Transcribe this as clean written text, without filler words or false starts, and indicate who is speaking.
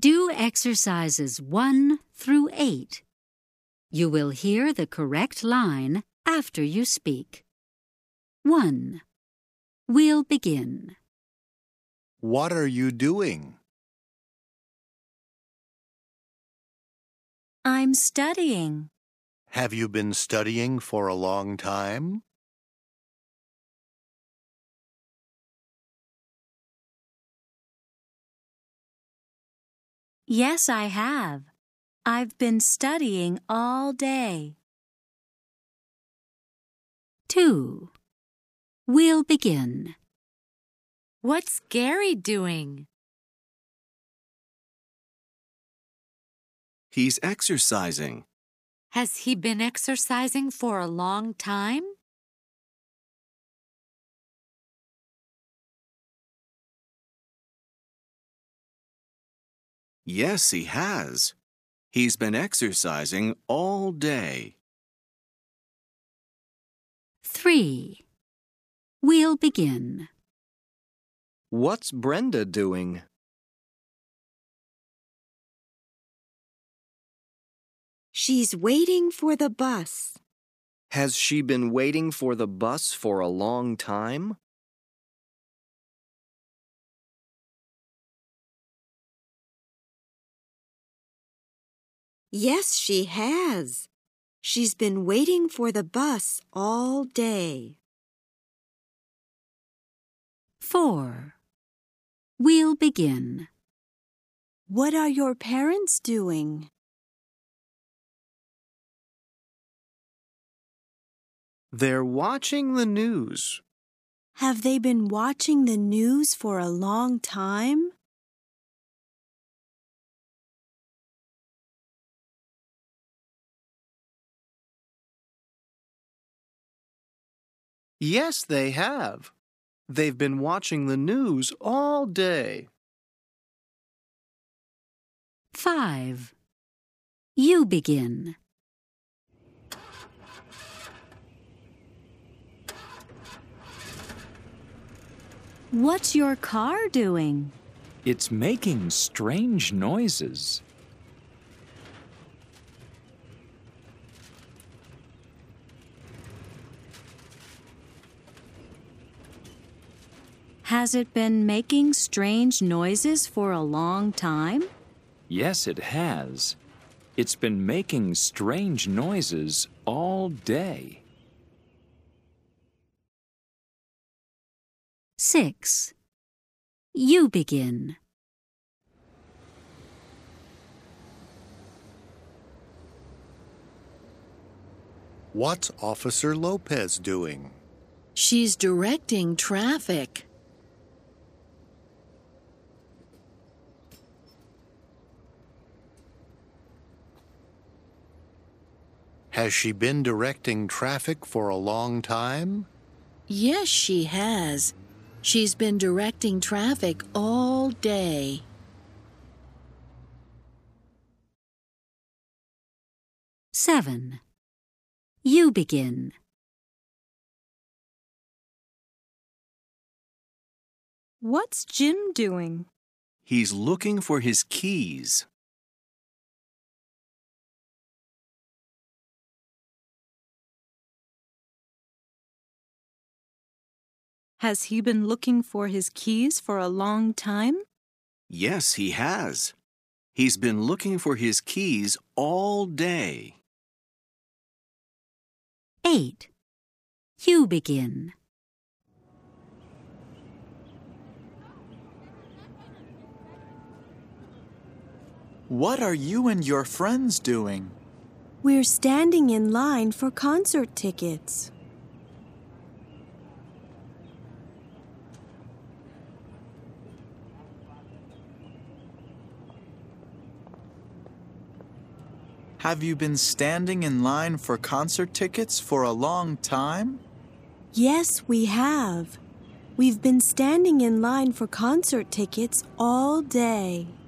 Speaker 1: Do exercises 1 through 8. You will hear the correct line after you speak. 1. We'll begin.
Speaker 2: What are you doing?
Speaker 3: I'm studying.
Speaker 2: Have you been studying for a long time?
Speaker 3: Yes, I have. I've been studying all day.
Speaker 1: 2. We'll begin.
Speaker 3: What's Gary doing?
Speaker 4: He's exercising.
Speaker 3: Has he been exercising for a long time?
Speaker 4: Yes, he has. He's been exercising all day.
Speaker 1: 3. We'll begin.
Speaker 5: What's Brenda doing?
Speaker 6: She's waiting for the bus.
Speaker 5: Has she been waiting for the bus for a long time?
Speaker 6: Yes, she has. She's been waiting for the bus all day.
Speaker 1: 4. We'll begin.
Speaker 6: What are your parents doing?
Speaker 5: They're watching the news.
Speaker 6: Have they been watching the news for a long time?
Speaker 5: Yes, they have. They've been watching the news all day.
Speaker 1: 5. You begin.
Speaker 3: What's your car doing?
Speaker 7: It's making strange noises.
Speaker 3: Has it been making strange noises for a long time?
Speaker 7: Yes, it has. It's been making strange noises all day.
Speaker 1: 6. You begin.
Speaker 2: What's Officer Lopez doing?
Speaker 8: She's directing traffic.
Speaker 2: Has she been directing traffic for a long time?
Speaker 8: Yes, she has. She's been directing traffic all day.
Speaker 1: 7. You begin.
Speaker 3: What's Jim doing?
Speaker 4: He's looking for his keys.
Speaker 3: Has he been looking for his keys for a long time?
Speaker 4: Yes, he has. He's been looking for his keys all day.
Speaker 1: 8. You begin.
Speaker 9: What are you and your friends doing?
Speaker 6: We're standing in line for concert tickets.
Speaker 9: Have you been standing in line for concert tickets for a long time?
Speaker 6: Yes, we have. We've been standing in line for concert tickets all day.